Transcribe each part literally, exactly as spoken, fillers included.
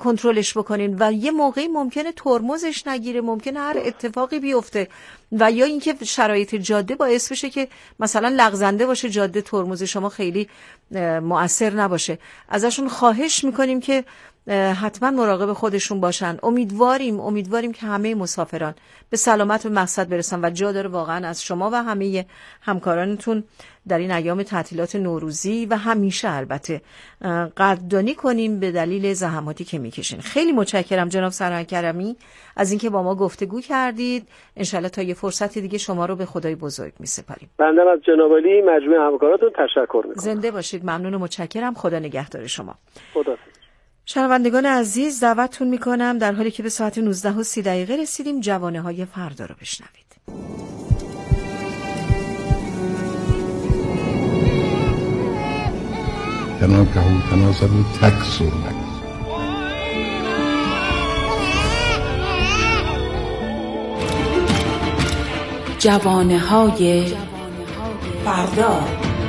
کنترلش بکنین و یه موقعی ممکنه ترمزش نگیره، ممکنه هر اتفاقی بیفته و یا اینکه شرایط جاده باعث بشه که مثلا لغزنده باشه جاده، ترمز شما خیلی مؤثر نباشه. ازشون خواهش میکنیم که حتما مراقب خودشون باشن. امیدواریم امیدواریم که همه مسافران به سلامت و مقصد برسن و جا داره واقعا از شما و همه همکارانتون در این ایام تعطیلات نوروزی و همیشه البته قدردانی کنیم به دلیل زحماتی که میکشین. خیلی متشکرم جناب سرهنگ کرمی از اینکه با ما گفتگو کردید. انشالله تا یه فرصت دیگه شما رو به خدای بزرگ میسپاریم. بنده از جناب عالی مجموعه همکاراتون تشکر میکنم. زنده باشید. ممنون و متشکرم. خدا نگهدار شما. خدا. شنوندگان عزیز دعوتتون میکنم در حالی که به ساعت نوزده و سی دقیقه رسیدیم جوانه های فردا رو بشنوید. تناکه تناسب تکسر جوانه های فردا.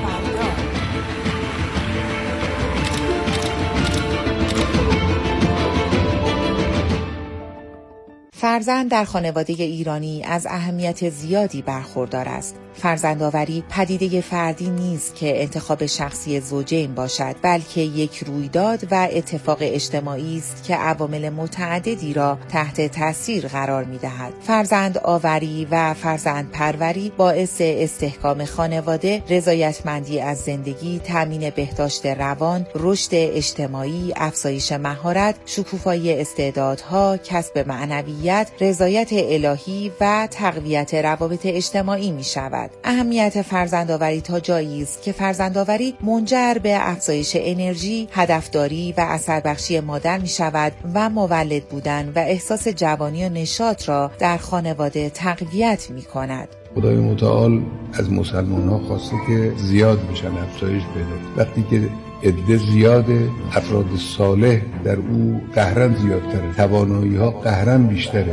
فرزند در خانواده ایرانی از اهمیت زیادی برخوردار است. فرزندآوری پدیده فردی نیست که انتخاب شخصی زوجین باشد، بلکه یک رویداد و اتفاق اجتماعی است که عوامل متعددی را تحت تاثیر قرار می‌دهد. فرزندآوری و فرزندپروری باعث استحکام خانواده، رضایتمندی از زندگی، تامین بهداشت روان، رشد اجتماعی، افزایش مهارت، شکوفایی استعدادها، کسب معنویت، رضایت الهی و تقویت روابط اجتماعی می‌شود. اهمیت فرزندآوری تا جایی است که فرزندآوری منجر به افزایش انرژی، هدفداری و اثربخشی مادر می شود و مولد بودن و احساس جوانی و نشاط را در خانواده تقویت می کند. خدای متعال از مسلمان ها خواسته که زیاد بشن، افزایش پیدا. وقتی که عده زیاده، افراد صالح در او قهرن زیادتره، توانایی ها قهرن بیشتره.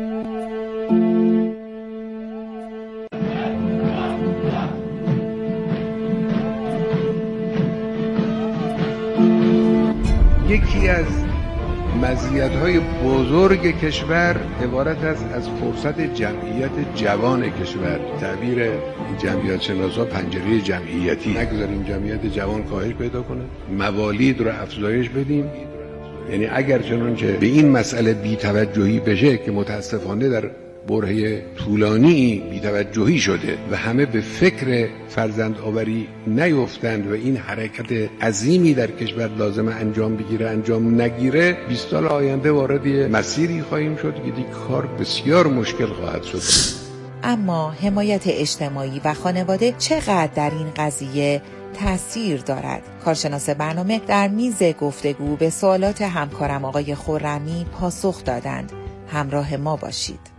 یکی از مزیت‌های بزرگ کشور عبارت است از فرصت جمعیت جوان کشور. تعبیر جمعیت شناسا پنجره جمعیتی. نگذاریم جمعیت جوان کاهش پیدا کنه، موالید رو افزایش بدیم. یعنی اگر چنانچه به این مسئله بی‌توجهی بشه که متاسفانه در برهه طولانی بی‌توجهی شده و همه به فکر فرزند آوری نیفتند و این حرکت عظیمی در کشور لازم انجام بگیره انجام نگیره، بیست سال آینده وارد مسیری خواهیم شد که دیگه کار بسیار مشکل خواهد شد. اما حمایت اجتماعی و خانواده چقدر در این قضیه تأثیر دارد؟ کارشناس برنامه در میز گفتگو به سوالات همکارم آقای خرمی پاسخ دادند. همراه ما باشید.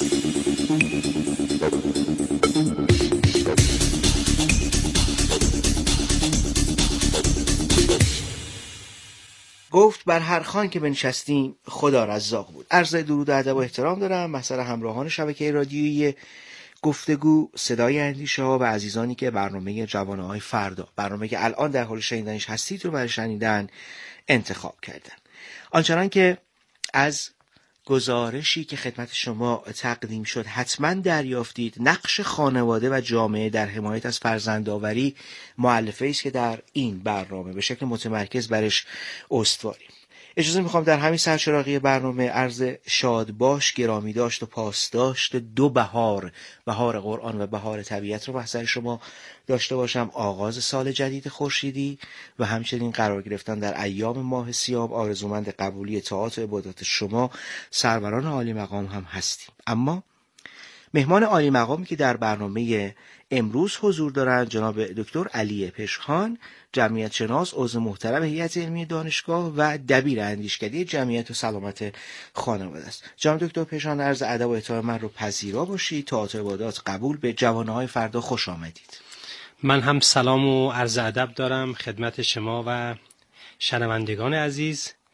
گفت بر هر خوان که بنشستیم خدا رزاق بود. عرض درود و ادب و احترام دارم محضر همراهان شبکه رادیویی گفتگو صدای اندیشه ها و عزیزانی که برنامه جوانه های فردا، برنامه که الان در حال شنیدنش هستید رو برای شنیدن انتخاب کردن. آنچنان که از گزارشی که خدمت شما تقدیم شد حتما دریافتید، نقش خانواده و جامعه در حمایت از فرزندآوری مؤلفه‌ای است که در این برنامه به شکل متمرکز برش استواریم. اجازه میخوام در همین سرچراغی برنامه عرض شاد باش، گرامی داشت و پاس داشت دو بهار، بهار قرآن و بهار طبیعت رو محضر شما داشته باشم. آغاز سال جدید خورشیدی و همچنین قرار گرفتن در ایام ماه سیام، آرزومند قبولی طاعات و عبادات شما سروران عالی مقام هم هستیم. اما مهمان عالی مقامی که در برنامه امروز حضور دارند جناب دکتر علی پشخان، جمعیت شناس، عضو محترم هیئت علمی دانشگاه و دبیر اندیشکده جمعیت و سلامت خانواده است. جناب دکتر پشخان، عرض ادب و احترام من رو پذیرا باشید. طاعات و عبادات قبول. به جوانه‌های فردا خوش آمدید. من هم سلام و عرض ادب دارم خدمت شما و شنوندگان عزیز.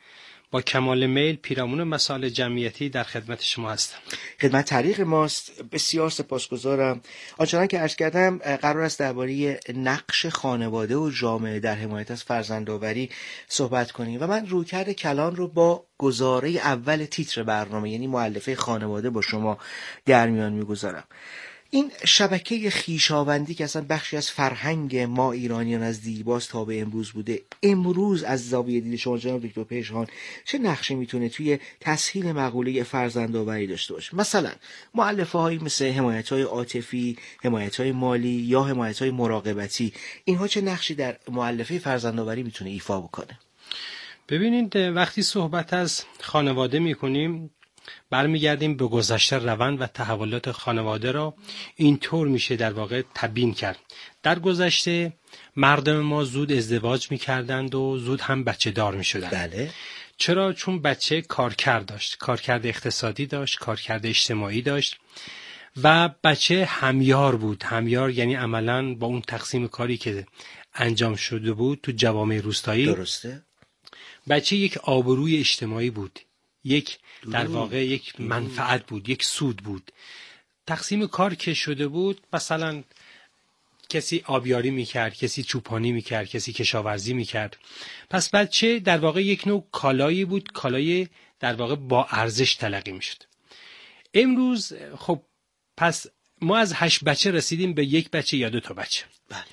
با کمال میل پیرامون مسائل جمعیتی در خدمت شما هستم. خدمت طریق ماست. بسیار سپاسگزارم. آنچنان که عرض کردم قرار است درباره نقش خانواده و جامعه در حمایت از فرزندآوری صحبت کنیم و من رویکرد کلان رو با گزاره اول تیتر برنامه یعنی مؤلفه خانواده با شما در میان میگذارم. این شبکه خویشاوندی که اصلا بخشی از فرهنگ ما ایرانیان از دیرباز تا به امروز بوده، امروز از زاویه دید شما جناب دکتر پژمان چه نقشی میتونه توی تسهیل مقوله فرزندآوری داشته باشه؟ مثلا مؤلفه هایی مثل حمایت های عاطفی، حمایت های مالی یا حمایت های مراقبتی، اینها چه نقشی در مؤلفه فرزندآوری میتونه ایفا بکنه؟ ببینید وقتی صحبت از خانواده میکنیم برمیگردیم به گذشته روند و تحولات خانواده را اینطور میشه در واقع تبیین کرد. در گذشته مردم ما زود ازدواج میکردند و زود هم بچه دار میشدند. بله. چرا؟ چون بچه کارکرد داشت، کارکرد اقتصادی داشت، کارکرد اجتماعی داشت و بچه همیار بود. همیار یعنی عملاً با اون تقسیم کاری که انجام شده بود تو جوامع روستایی، درسته، بچه یک آبروی اجتماعی بود، یک در واقع یک منفعت بود، یک سود بود. تقسیم کار که شده بود، مثلا کسی آبیاری میکرد، کسی چوپانی میکرد، کسی کشاورزی میکرد. پس بچه در واقع یک نوع کالایی بود، کالای در واقع با ارزش تلقی میشد. امروز خب پس ما از هشت بچه رسیدیم به یک بچه یا دو تا بچه. بله.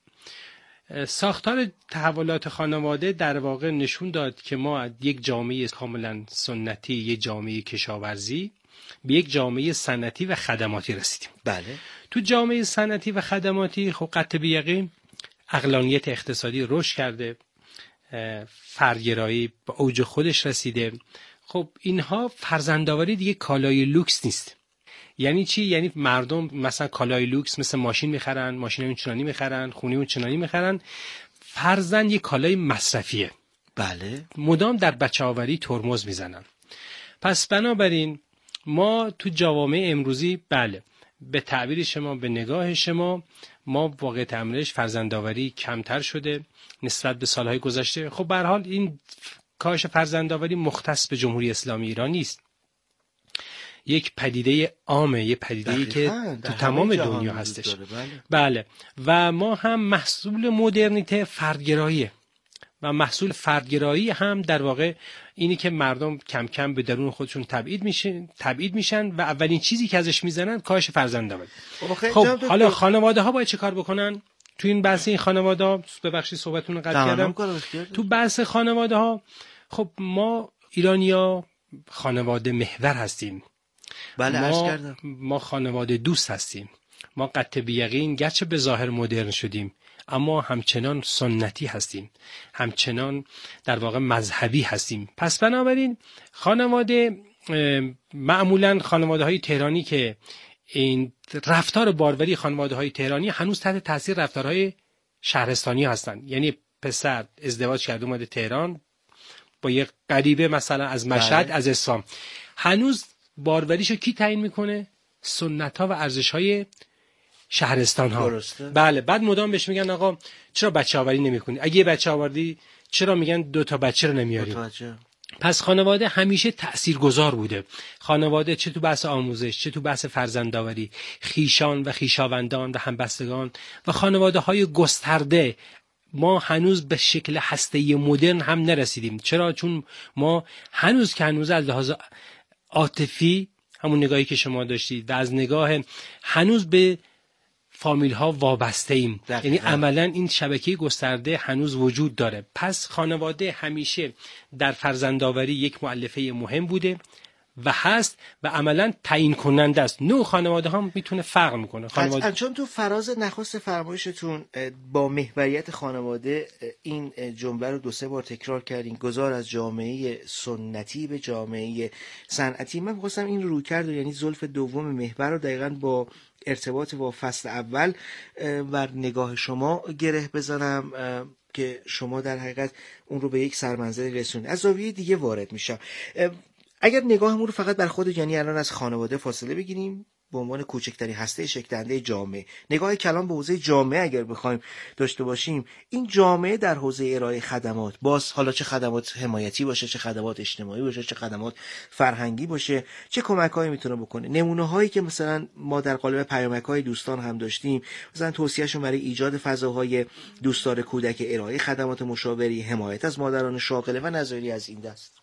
ساختار تحولات خانواده در واقع نشون داد که ما یک جامعه کاملا سنتی، یک جامعه کشاورزی، به یک جامعه صنعتی و خدماتی رسیدیم. بله. تو جامعه صنعتی و خدماتی خب قطع به یقین عقلانیت اقتصادی رشد کرده، فردگرایی به اوج خودش رسیده. خب اینها فرزندآوری دیگه کالای لوکس نیست. یعنی چی؟ یعنی مردم مثلا کالای لوکس مثل ماشین میخرن، ماشین اون چنانی میخرن، خونه اون چنانی میخرن. فرزند یک کالای مصرفیه. بله. مدام در بچه آوری ترمز میزنن. پس بنابراین ما تو جوامع امروزی بله به تعبیر شما، به نگاه شما، ما واقع امرش فرزندآوری کمتر شده نسبت به سالهای گذشته. خب به هر حال این کاهش فرزندآوری مختص به جمهوری اسلامی ایران نیست. یک پدیده عامه، یک پدیده‌ای که تو تمام دنیا هستش. بله. بله. و ما هم محصول مدرنیته فردگراییه و محصول فردگرایی هم در واقع اینی که مردم کم کم به درون خودشون تبعید میشن، تبعید میشن و اولین چیزی که ازش میزنن کاهش فرزندآوری. خب حالا خانواده ها باید چه کار بکنن؟ تو این بحث این خانواده ها ببخشید صحبتتون رو قطع کردم. تو بحث خانواده ها خب ما ایرانیا خانواده محور هستیم. بله عرض ما کردم. ما خانواده دوست هستیم. ما قطع به یقین گرچه به ظاهر مدرن شدیم اما همچنان سنتی هستیم، همچنان در واقع مذهبی هستیم. پس بنابراین خانواده معمولا خانواده های تهرانی که این رفتار باروری خانواده های تهرانی هنوز تحت تاثیر رفتارهای شهرستانی هستند. یعنی پسر ازدواج کرده اومده تهران با یک غریبه مثلا از مشهد، از اصفهان، هنوز باروریشو کی تعیین میکنه؟ سنت ها و ارزش های شهرستان ها. درسته. بله. بعد مدام بهش میگن آقا چرا بچه آوری نمیکنی؟ اگه یه بچه آوردی چرا میگن دو تا بچه رو نمیاری؟ پس خانواده همیشه تاثیرگذار بوده. خانواده چه تو بحث آموزش، چه تو بحث فرزندآوری، خیشان و خیشاوندان و همبستگان و خانواده های گسترده. ما هنوز به شکل هسته‌ای مدرن هم نرسیدیم. چرا؟ چون ما هنوز که هنوز از لحاظ عاطفی همون نگاهی که شما داشتید و از نگاه هنوز به فامیل ها وابسته ایم. یعنی عملا این شبکه گسترده هنوز وجود داره. پس خانواده همیشه در فرزندآوری یک مؤلفه مهم بوده و هست و عملا تعیین کننده است. نوع خانواده هم میتونه فرق میکنه. خانواده چون تو فراز نخست فرمایشتون با محوریت خانواده این جمله رو دو سه بار تکرار کردین، گذار از جامعه سنتی به جامعه صنعتی. من می‌خواستم این رویکرد یعنی زلف دوم محور رو دقیقاً با ارتباط با فصل اول و نگاه شما گره بزنم که شما در حقیقت اون رو به یک سرمنزل رسونید. از زاویه دیگه وارد میشم. اگر نگاهمون رو فقط بر خود یعنی الان از خانواده فاصله بگیریم به عنوان کوچکترین هسته شکل‌دهنده جامعه. نگاه کلان به حوزه جامعه اگر بخوایم داشته باشیم، این جامعه در حوزه ارائه خدمات، باز حالا چه خدمات حمایتی باشه، چه خدمات اجتماعی باشه، چه خدمات فرهنگی باشه، چه کمک‌هایی میتونه بکنه. نمونه‌هایی که مثلا ما در قالب پیامک‌های دوستان هم داشتیم، مثلا توصیه‌شون برای ایجاد فضاهای دوستدار کودک، ارائه خدمات مشاوری، حمایت از مادران شاغله و نظری از این دست.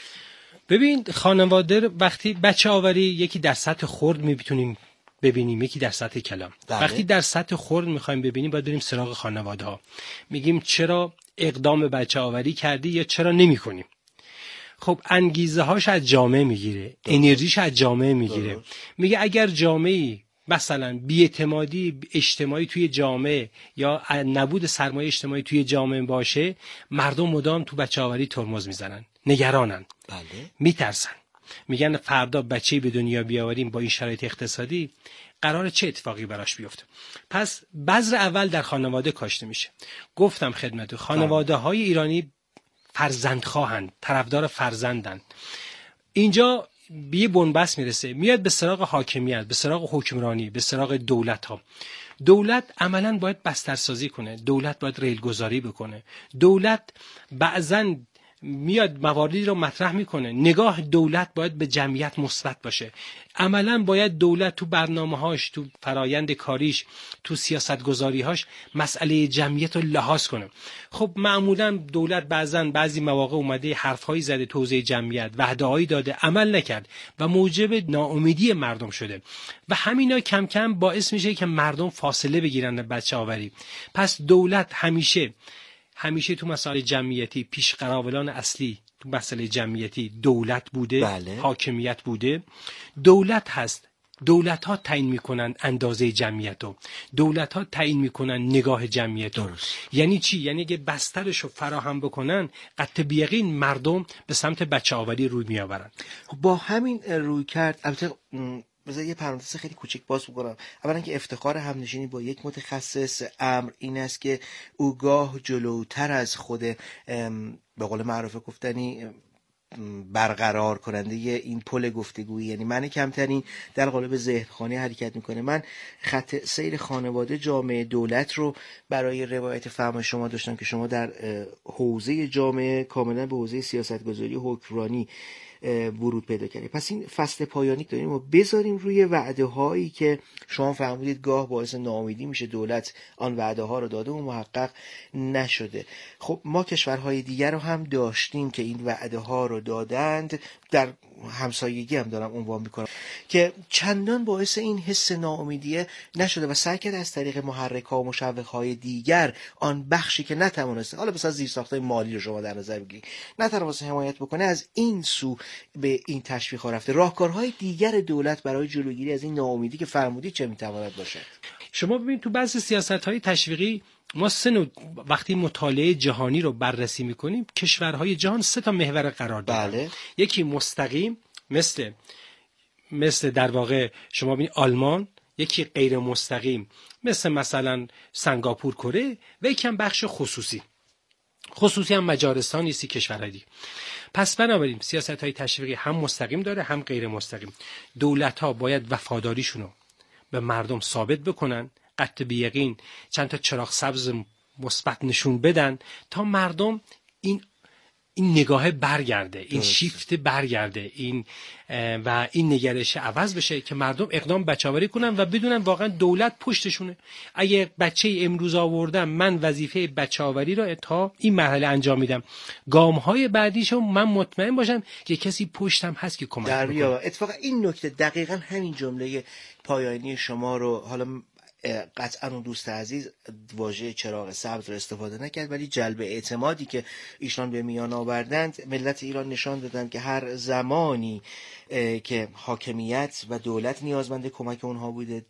ببین خانواده وقتی بچه آوری یکی در سطح خرد میتونیم ببینیم، یکی در سطح کلام. بله. وقتی در سطح خرد میخوایم ببینیم باید بریم سراغ خانواده ها، میگیم چرا اقدام به بچه آوری کردی یا چرا نمی کنیم. خب انگیزه هاش از جامعه میگیره، انرژیش از جامعه میگیره. میگه اگر جامعه مثلا بی‌اعتمادی اجتماعی توی جامعه یا نبود سرمایه اجتماعی توی جامعه باشه، مردم مدام تو بچه آوری ترمز میزنن، نگرانن، بله. میترسن، میگن فردا بچه‌ای به دنیا بیاوریم با این شرایط اقتصادی قرار چه اتفاقی براش بیفته. پس بذر اول در خانواده کاشته میشه. گفتم خدمتتون خانواده های ایرانی فرزندخواهند، طرفدار فرزندن. اینجا به یه بنبست میرسه، میاد به سراغ حاکمیت، به سراغ حکمرانی، به سراغ دولت ها. دولت عملاً باید بسترسازی کنه، دولت باید ریلگذاری بکنه، دولت بعضاً میاد مواردی رو مطرح میکنه. نگاه دولت باید به جمعیت مثبت باشه. عملاً باید دولت تو برنامه‌هاش، تو فرایند کاریش، تو سیاست‌گذاری‌هاش مسئله جمعیت رو لحاظ کنه. خب معمولاً دولت بعضاً بعضی مواقع اومده حرف‌هایی زده تو حوزه جمعیت، وعده‌هایی داده، عمل نکرد و موجب ناامیدی مردم شده و همینا کم کم باعث میشه که مردم فاصله بگیرن از بچه‌آوری. پس دولت همیشه همیشه تو مسائل جمعیتی پیشقراولان اصلی تو مسئله جمعیتی دولت بوده. بله. حاکمیت بوده، دولت هست. دولت ها تعیین میکنن اندازه جمعیت رو، دولت ها تعیین میکنن نگاه جمعیت رو. یعنی چی؟ یعنی اگه بسترش رو فراهم بکنن قطع بیقین مردم به سمت بچه آوری روی میآورن. با همین روی کرد البته بذار یه پرانتز خیلی کوچیک باز بکنم. اولا که افتخار همنشینی با یک متخصص امر این است که او گاه جلوتر از خود به قول معروف گفتنی برقرار کننده این پل گفتگویی، یعنی من کمترین در قالب ذهنخوانی حرکت میکنه. من خط سیر خانواده، جامعه، دولت رو برای روایت فهم شما داشتم که شما در حوزه جامعه کاملا به حوزه سیاستگذاری و حکمرانی ورود پیدا کردیم. پس این فصل پایانی داریم و بذاریم روی وعده هایی که شما فهمیدید گاه باعث ناامیدی میشه، دولت آن وعده ها رو داده و محقق نشده. خب ما کشورهای دیگر رو هم داشتیم که این وعده ها رو دادند، در همسایگی هم دارم عنوان میکنم، که چندان باعث این حس ناامیدی نشده و سعی کرد از طریق محرک ها و مشوق های دیگر آن بخشی که نتوانسته، حالا مثلا زیرساخت‌های مالی رو شما در نظر بگیرید، نتوانسته حمایت بکنه، از این سو به این تشویق ها رفته. راهکارهای دیگر دولت برای جلوگیری از این ناامیدی که فرمودید چه میتواند باشد؟ شما ببینید تو بعضی سیاست‌های تشویقی ما سه نوع، وقتی مطالعه جهانی رو بررسی میکنیم کشورهای جهان سه تا محور قرار دادن. بله. یکی مستقیم مثل مثل در واقع شما ببینید آلمان، یکی غیر مستقیم مثل مثلا سنگاپور، کره، و یکی هم بخش خصوصی. خصوصی هم مجارستان، یسی کشورهای دیگه. پس بنابراین سیاست‌های تشویقی هم مستقیم داره هم غیر مستقیم. دولت‌ها باید وفاداریشونو به مردم ثابت بکنن، قطع به یقین چند تا چراغ سبز مثبت نشون بدن تا مردم این این نگاه برگرده، این درسته. شیفت برگرده، این و این نگرش عوض بشه که مردم اقدام بچه‌آوری کنن و بدونن واقعا دولت پشتشونه. اگه بچه امروز آوردم، من وظیفه بچه‌آوری رو تا این مرحله انجام میدم، گام‌های بعدیشو من مطمئن باشم که کسی پشتم هست که کمک در میکنه. اتفاقا این نکته دقیقاً همین جمله پایانی شما رو، حالا قطعا اون دوست عزیز واژه چراغ سبز رو استفاده نکرد، ولی جلب اعتمادی که ایشان به میان آوردند، ملت ایران نشان دادند که هر زمانی که حاکمیت و دولت نیازمند کمک اونها بوده،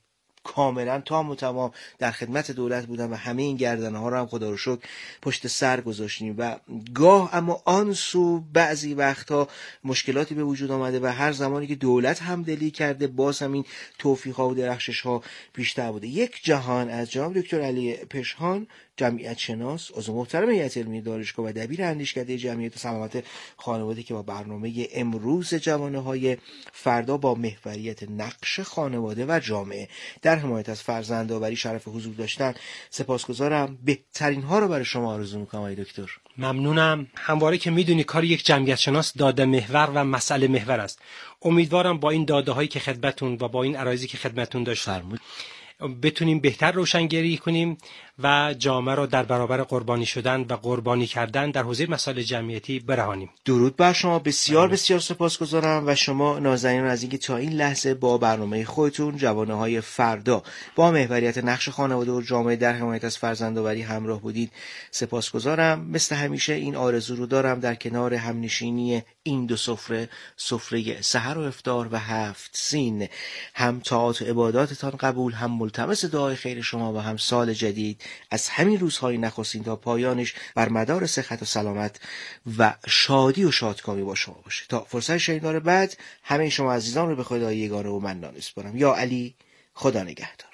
کاملا تام و تمام در خدمت دولت بودن و همه این گردنه ها رو هم خدا رو شکر پشت سر گذاشتیم و گاه اما آن سو بعضی وقتها مشکلاتی به وجود آمده و هر زمانی که دولت همدلی کرده باز هم این توفیق ها و درخشش ها بیشتر بوده. یک جهان از جناب دکتر علی پژهان، جمعیت شناس، عضو محترم هیئت علمی دانشگاه و دبیر اندیشکده جمعیت سلامت خانواده که با برنامه امروز جوانه‌های فردا با محوریت نقش خانواده و جامعه در حمایت از فرزندآوری شرف حضور داشتن، سپاسگزارم. بهترین ها رو برای شما آرزو می‌کنم آقای دکتر. ممنونم. همواره که میدونی کار یک جمعیت شناس داده محور و مسئله محور است. امیدوارم با این داده هایی که خدمتتون و با این عرایضی که خدمتتون داشتم بتونیم بهتر روشنگری کنیم و جامعه را در برابر قربانی شدن و قربانی کردن در حوزه مسائل جمعیتی برهانیم. درود بر شما. بسیار بسیار سپاسگزارم و شما نازنینان از اینکه تا این لحظه با برنامه خودتون جوانه‌های فردا با محوریت نقش خانواده و جامعه در حمایت از فرزندآوری همراه بودید. سپاسگزارم. مثل همیشه این آرزو رو دارم در کنار همنشینی این دو سفره، سفره سحر و افطار و هفت سین، هم طاعات و عباداتتان قبول، هم ملتمس دعای خیر شما و هم سال جدید از همین روزهای نخستین تا پایانش بر مدار صحت و سلامت و شادی و شادکامی با شما باشه. تا فرصت شنیدار بعد همه شما عزیزان رو به خدای یگانه و منان میسپارم. یا علی، خدا نگهدار.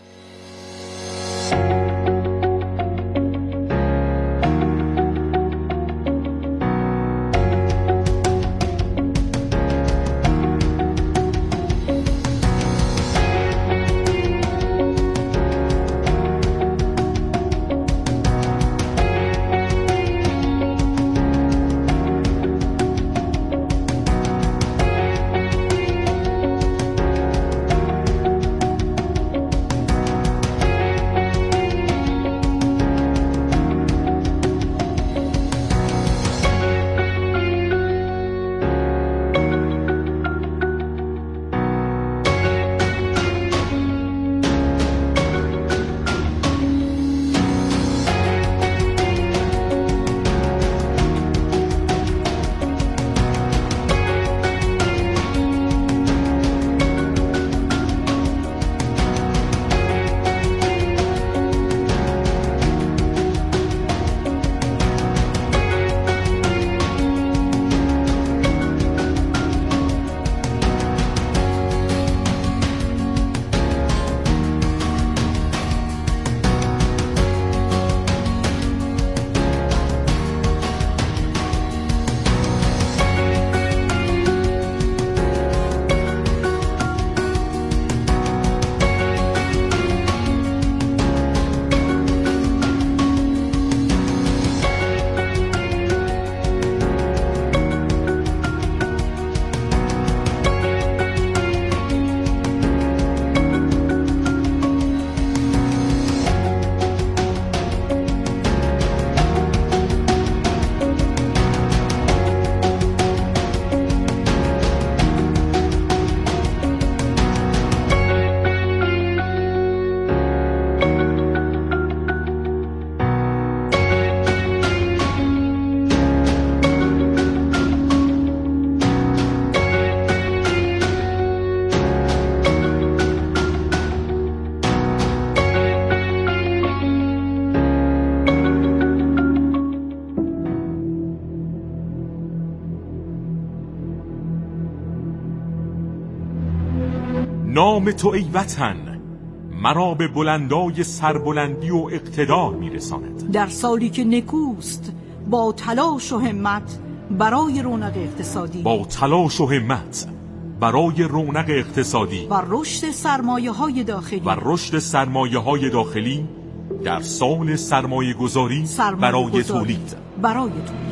نام تو ای وطن مرا به بلندای سربلندی و اقتدار میرساند. در سالی که نکوست با تلاش و همت برای رونق اقتصادی با تلاش و همت برای رونق اقتصادی و رشد سرمایه‌های داخلی و رشد سرمایه‌های داخلی در سال سرمایه گذاری برای تولید برای تولید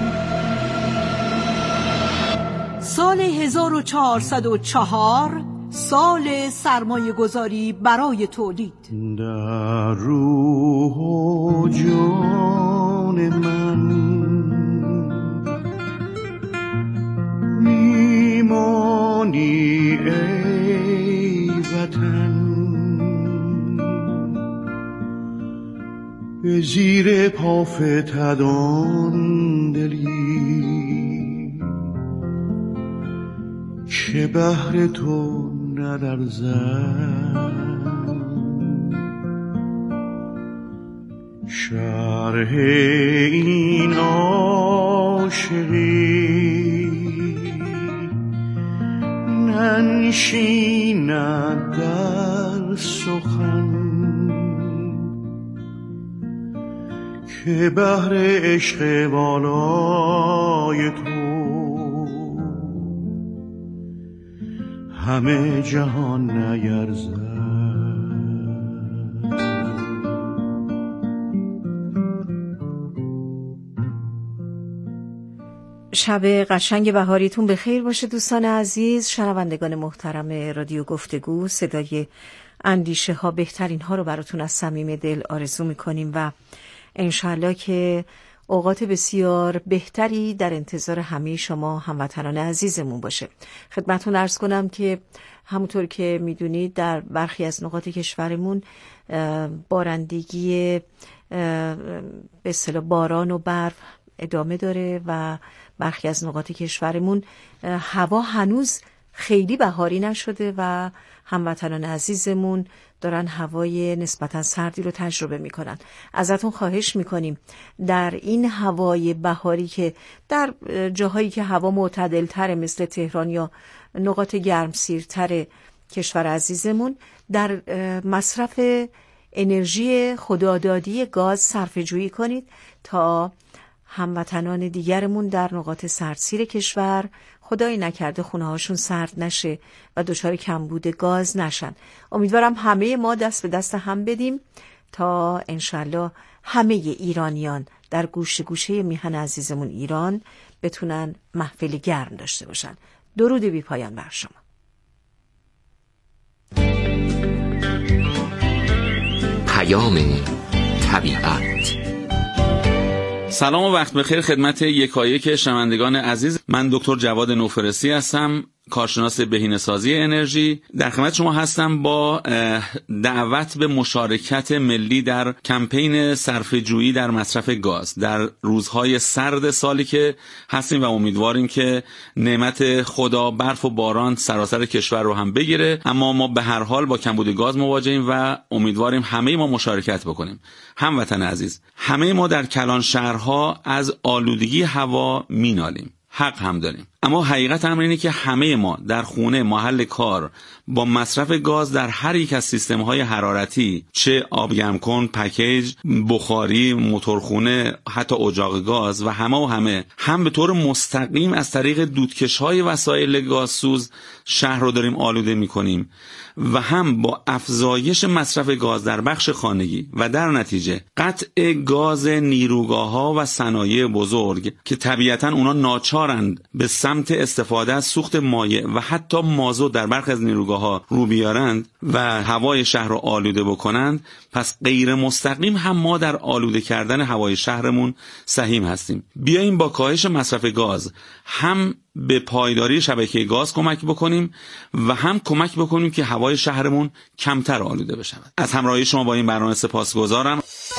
سال هزار و چهارصد و چهار سال سرمایه گذاری برای تولید. در روح و جان من میمانی ای وطن، به زیر پا فتدان دلی که بهر تو ندرزد. شرح این عاشقی ننشیند در سخن که بحر عشق بالای تو همه جهان نیرزد. شب قشنگ بهاریتون به خیر باشه دوستان عزیز، شنوندگان محترم رادیو گفتگو صدای اندیشه ها. بهترین ها رو براتون از صمیم دل آرزو میکنیم و انشالله که اوقات بسیار بهتری در انتظار همه شما هموطنان عزیزمون باشه. خدمتون عرض کنم که همونطور که میدونید در برخی از نقاط کشورمون بارندگی به اصطلاح باران و برف ادامه داره و برخی از نقاط کشورمون هوا هنوز خیلی بهاری نشده و هموطنان عزیزمون دارن هوای نسبتا سردی رو تجربه میکنن. ازتون خواهش میکنیم در این هوای بهاری که در جاهایی که هوا معتدل تره مثل تهران یا نقاط گرمسیرتر کشور عزیزمون در مصرف انرژی خدادادی گاز صرفه جویی کنید تا هموطنان دیگرمون در نقاط سردسیر کشور خدای نکرده خونه هاشون سرد نشه و دچار کمبود گاز نشن. امیدوارم همه ما دست به دست هم بدیم تا انشالله همه ایرانیان در گوشه گوشه میهن عزیزمون ایران بتونن محفل گرم داشته باشن. درود بی پایان بر شما. پیام طبیعت. سلام و وقت بخیر خدمت یکایک شنوندگان عزیز. من دکتر جواد نوفرسی هستم، کارشناس بهینه‌سازی انرژی. در خدمت شما هستم با دعوت به مشارکت ملی در کمپین صرفه‌جویی در مصرف گاز در روزهای سرد سالی که هستیم و امیدواریم که نعمت خدا برف و باران سراسر کشور رو هم بگیره، اما ما به هر حال با کمبود گاز مواجهیم و امیدواریم همه ما مشارکت بکنیم. هموطن عزیز، همه ما در کلان شهرها از آلودگی هوا مینالیم، حق هم داریم، اما حقیقت امر اینه که همه ما در خونه، محل کار با مصرف گاز در هر یک از سیستم‌های حرارتی، چه آبگرم کن، پکیج، بخاری، موتورخونه، حتی اجاق گاز و همه و همه هم به طور مستقیم از طریق دودکش‌های وسایل گازسوز شهر رو داریم آلوده می‌کنیم و هم با افزایش مصرف گاز در بخش خانگی و در نتیجه قطع گاز نیروگاه‌ها و صنایع بزرگ که طبیعتاً اونا ناچارند به سمت استفاده از سوخت مایع و حتی مازوت در برخی از نیروگاه‌ها رو بیارند و هوای شهر رو آلوده بکنند، پس غیر مستقیم هم ما در آلوده کردن هوای شهرمون سهیم هستیم. بیاییم با کاهش مصرف گاز هم به پایداری شبکه گاز کمک بکنیم و هم کمک بکنیم که هوای شهرمون کمتر آلوده بشه. از همراهی شما با این برنامه سپاسگزارم.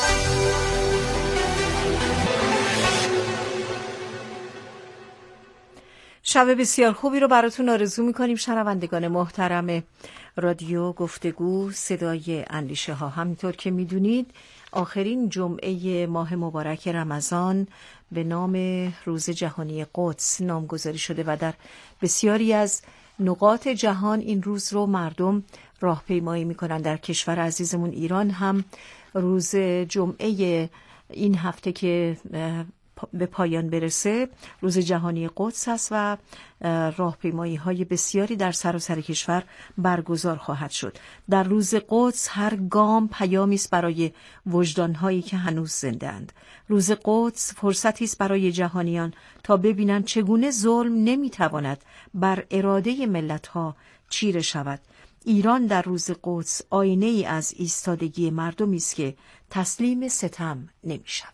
شب بسیار خوبی رو براتون آرزو میکنیم شنوندگان محترم رادیو گفتگو صدای اندیشه ها. همینطور که میدونید آخرین جمعه ماه مبارک رمضان به نام روز جهانی قدس نامگذاری شده و در بسیاری از نقاط جهان این روز رو مردم راهپیمایی میکنن. در کشور عزیزمون ایران هم روز جمعه این هفته که به پایان برسه روز جهانی قدس است و راهپیمایی های بسیاری در سراسر کشور برگزار خواهد شد. در روز قدس هر گام پیامی است برای وجدان هایی که هنوز زنده اند. روز قدس فرصتی است برای جهانیان تا ببینند چگونه ظلم نمیتواند بر اراده ملت ها چیره شود. ایران در روز قدس آینه ای از ایستادگی مردمی است که تسلیم ستم نمیشوند.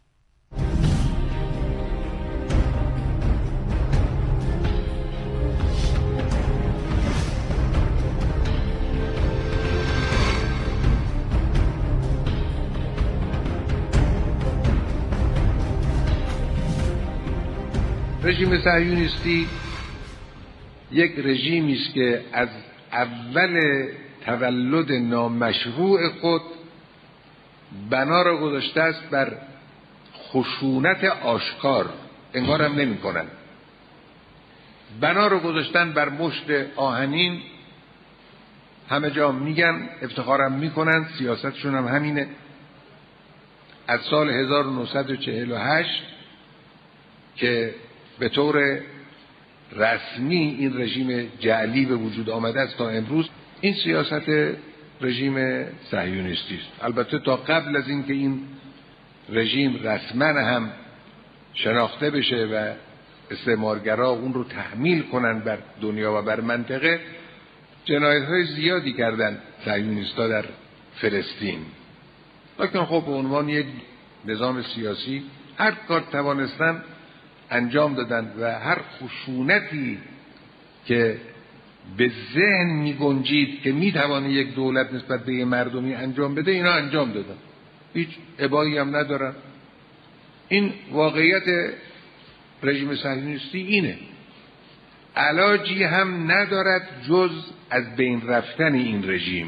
رژیم صهیونیستی یک رژیمی است که از اول تولد نامشروع خود بنا را گذاشته است بر خشونت آشکار، انگار هم نمی کنن. بنا رو گذاشتن بر مشت آهنین، همه جا میگن، افتخارم میکنن، سیاستشون هم همینه. از سال هزار و نهصد و چهل و هشت که به طور رسمی این رژیم جعلی به وجود آمده است تا امروز، این سیاست رژیم صهیونیستی است. البته تا قبل از این که این رژیم رسما هم شناخته بشه و استعمارگرا اون رو تحمیل کنن بر دنیا و بر منطقه، جنایت‌های زیادی کردن صهیونیست‌ها در فلسطین. لیکن خب به عنوان یک نظام سیاسی هر کار توانستن انجام دادن و هر خشونتی که به ذهن می گنجید که می توانه یک دولت نسبت به مردمی انجام بده، اینا انجام دادن. هیچ ابایی هم ندارن. این واقعیت رژیم صهیونیستی اینه. علاجی هم ندارد جز از بین رفتن این رژیم.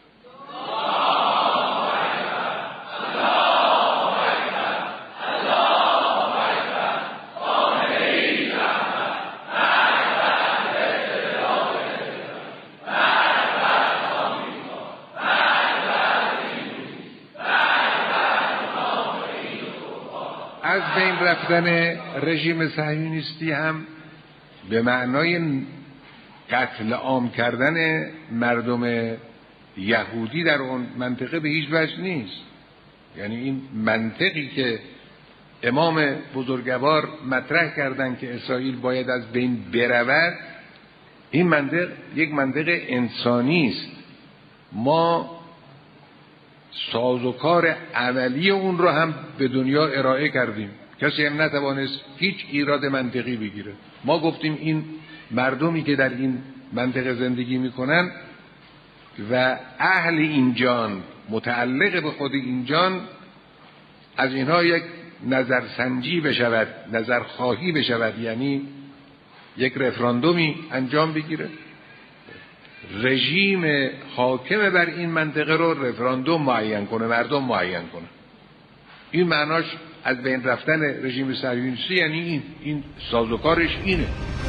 از بین رفتن رژیم صهیونیستی هم به معنای قتل عام کردن مردم یهودی در اون منطقه به هیچ وجه نیست. یعنی این منطقی که امام بزرگوار مطرح کردن که اسرائیل باید از بین برود، این منطق یک منطق انسانی است. ما سازوکار عملی اون رو هم به دنیا ارائه کردیم، کسی هم نتوانست هیچ ایراد منطقی بگیره. ما گفتیم این مردمی که در این منطقه زندگی میکنن و اهل این جان، متعلق به خود این جان، از اینها یک نظرسنجی بشود، نظرخواهی بشود، یعنی یک رفراندومی انجام بگیره. رژیم حاکم بر این منطقه رو رفراندوم معین کنه، مردم معین کنه. این معناش از بین رفتن رژیم صهیونیستی، یعنی این این سازوکارش اینه.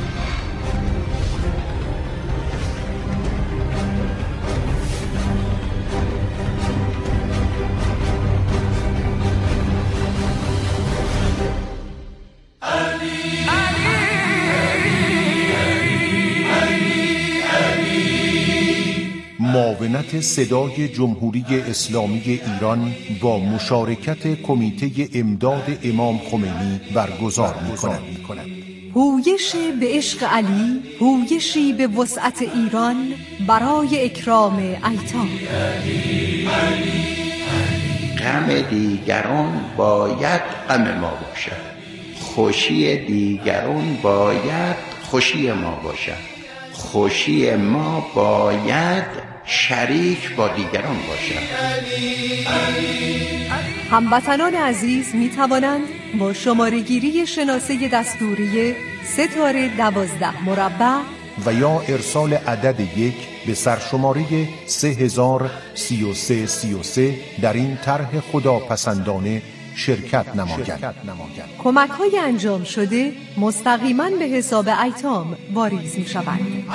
معاونت صدای جمهوری اسلامی ایران با مشارکت کمیته امداد امام خمینی برگزار می‌کند. هویش به عشق علی، هویشی به وسعت ایران برای اکرام ایتام. غم دیگران باید غم ما باشد، خوشی دیگران باید خوشی ما باشد، خوشی ما باید شریک با دیگران باشد. هموطنان عزیز می توانند با شماره گیری شناسه دستوری ستاره دوازده مربع و یا ارسال عدد یک به سرشماره سه هزار سی و سه سی و سه در این طرح خداپسندانه شرکت نمایند. کمک های انجام شده مستقیما به حساب ایتام واریز می شوند.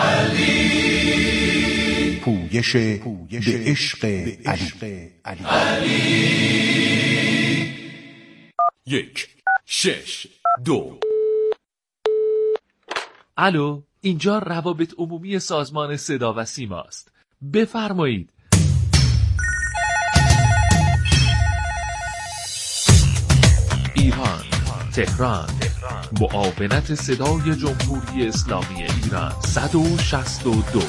پویش به عشق علی. یک شش دو. الو، اینجا روابط عمومی سازمان صدا و سیما است. بفرمایید. ایران، تهران، معاونت صدای جمهوری اسلامی ایران صد و شصت و دو.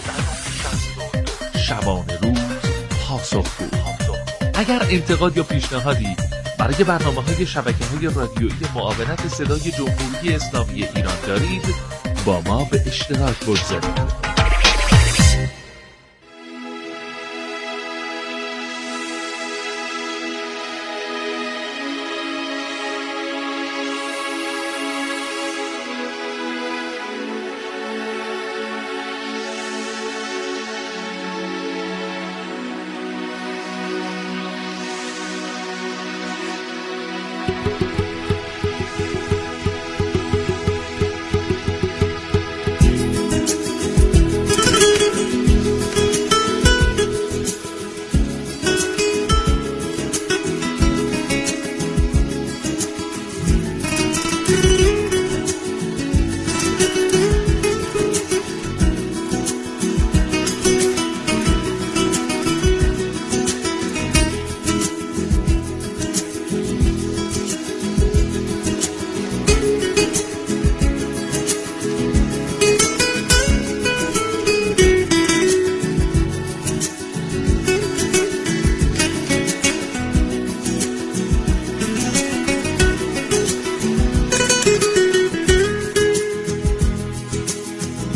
شبانه روز پاسخگو. اگر انتقاد یا پیشنهادی برای برنامه‌های شبکه‌های رادیویی معاونت صدای جمهوری اسلامی ایران دارید، با ما به اشتراک بگذارید.